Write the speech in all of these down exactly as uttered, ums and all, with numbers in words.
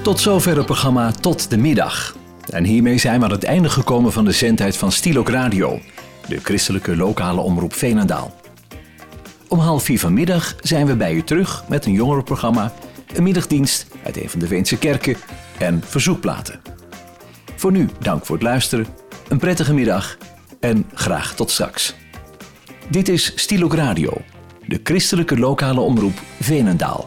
Tot zover het programma Tot de Middag. En hiermee zijn we aan het einde gekomen van de zendtijd van Stiel Radio, de christelijke lokale omroep Veenendaal. Om half vier vanmiddag zijn we bij u terug met een jongerenprogramma, een middagdienst uit een van de Veense kerken en verzoekplaten. Voor nu dank voor het luisteren, een prettige middag en graag tot straks. Dit is Stiel Radio, de christelijke lokale omroep Veenendaal.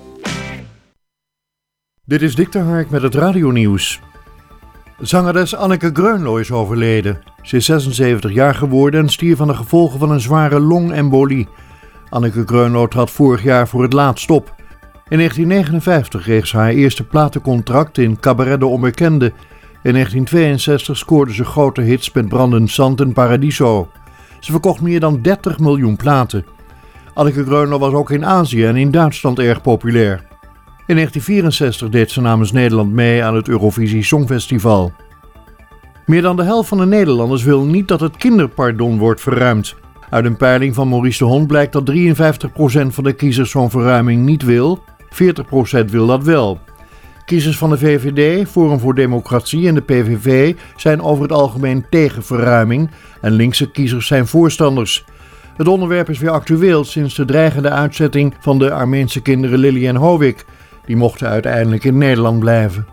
Dit is Dick de Hark met het radionieuws. Zangeres Anneke Greunlo is overleden. Ze is zesenzeventig jaar geworden en stierf aan de gevolgen van een zware longembolie. Anneke Greunlo trad vorig jaar voor het laatst op. In negentien negenenvijftig kreeg ze haar eerste platencontract in Cabaret de Onbekende. In negentien tweeënzestig scoorde ze grote hits met Brandend Zand en Paradiso. Ze verkocht meer dan dertig miljoen platen. Anneke Greunlo was ook in Azië en in Duitsland erg populair. In negentien vierenzestig deed ze namens Nederland mee aan het Eurovisie Songfestival. Meer dan de helft van de Nederlanders wil niet dat het kinderpardon wordt verruimd. Uit een peiling van Maurice de Hond blijkt dat drieënvijftig procent van de kiezers zo'n verruiming niet wil, veertig procent wil dat wel. Kiezers van de V V D, Forum voor Democratie en de P V V zijn over het algemeen tegen verruiming en linkse kiezers zijn voorstanders. Het onderwerp is weer actueel sinds de dreigende uitzetting van de Armeense kinderen Lily en Hovik. Die mochten uiteindelijk in Nederland blijven.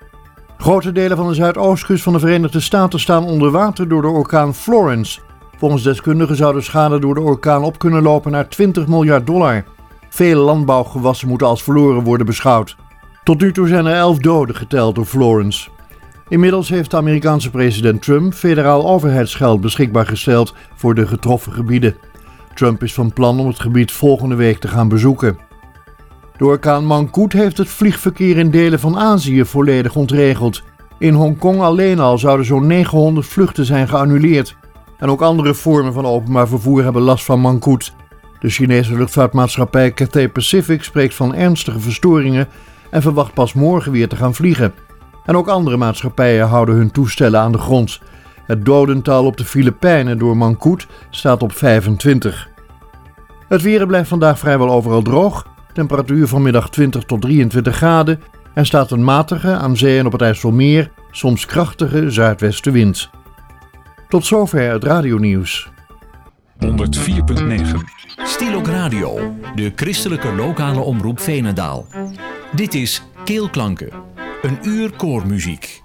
Grote delen van de zuidoostkust van de Verenigde Staten staan onder water door de orkaan Florence. Volgens deskundigen zou de schade door de orkaan op kunnen lopen naar twintig miljard dollar. Vele landbouwgewassen moeten als verloren worden beschouwd. Tot nu toe zijn er elf doden geteld door Florence. Inmiddels heeft de Amerikaanse president Trump federaal overheidsgeld beschikbaar gesteld voor de getroffen gebieden. Trump is van plan om het gebied volgende week te gaan bezoeken. De orkaan Mangkhut heeft het vliegverkeer in delen van Azië volledig ontregeld. In Hongkong alleen al zouden zo'n negenhonderd vluchten zijn geannuleerd. En ook andere vormen van openbaar vervoer hebben last van Mangkhut. De Chinese luchtvaartmaatschappij Cathay Pacific spreekt van ernstige verstoringen en verwacht pas morgen weer te gaan vliegen. En ook andere maatschappijen houden hun toestellen aan de grond. Het dodental op de Filipijnen door Mangkhut staat op vijfentwintig. Het weer blijft vandaag vrijwel overal droog. Temperatuur vanmiddag twintig tot drieëntwintig graden. Er staat een matige, aan zee en op het IJsselmeer, soms krachtige zuidwestenwind. Tot zover het radionieuws. honderd vier punt negen Stiel Radio, de christelijke lokale omroep Veenendaal. Dit is Keelklanken, een uur koormuziek.